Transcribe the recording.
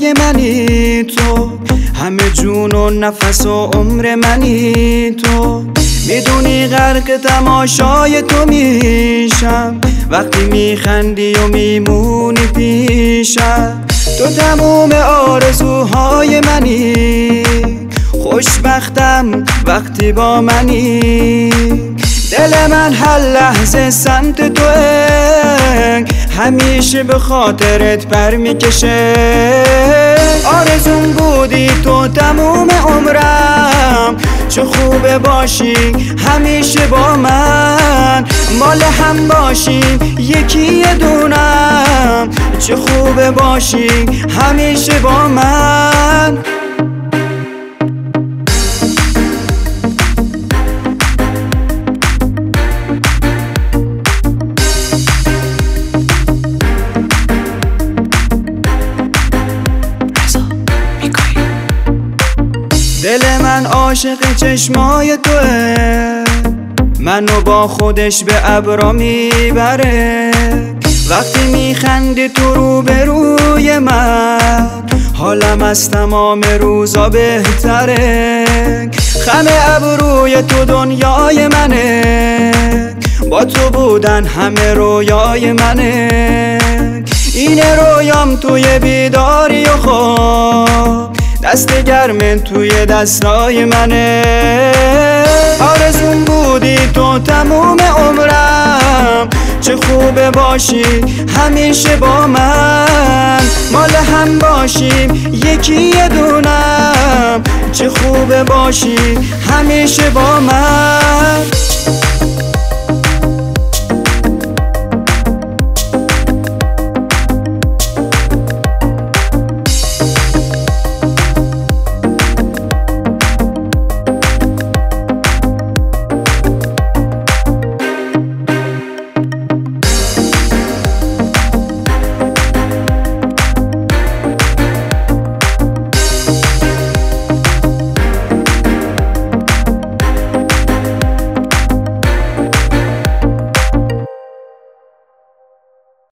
های منی تو، همه جون و نفس و عمر منی تو. میدونی غرق تماشای تو میشم وقتی میخندی و میمونی پیشم. تو تموم آرزوهای منی، خوشبختم وقتی با منی. دل من هر لحظه سمت توه، همیشه به خاطرت پر میکشه. آرزوم بودی تو تموم عمرم، چه خوبه باشی همیشه با من. مال هم باشیم یکی دونم، چه خوبه باشی همیشه با من. دل من عاشق چشمای توه، منو با خودش به ابرا میبره. وقتی میخندی تو روبروی من، حالم از تمام روزا بهتره. خم ابروی تو دنیای منه، با تو بودن همه رویای منه. این رویام توی بیداری و خواب، دست گرم توی دستای منه. آرزوم بودی تو تموم عمرم، چه خوبه باشی همیشه با من. مال هم باشیم یکی دونم، چه خوبه باشی همیشه با من.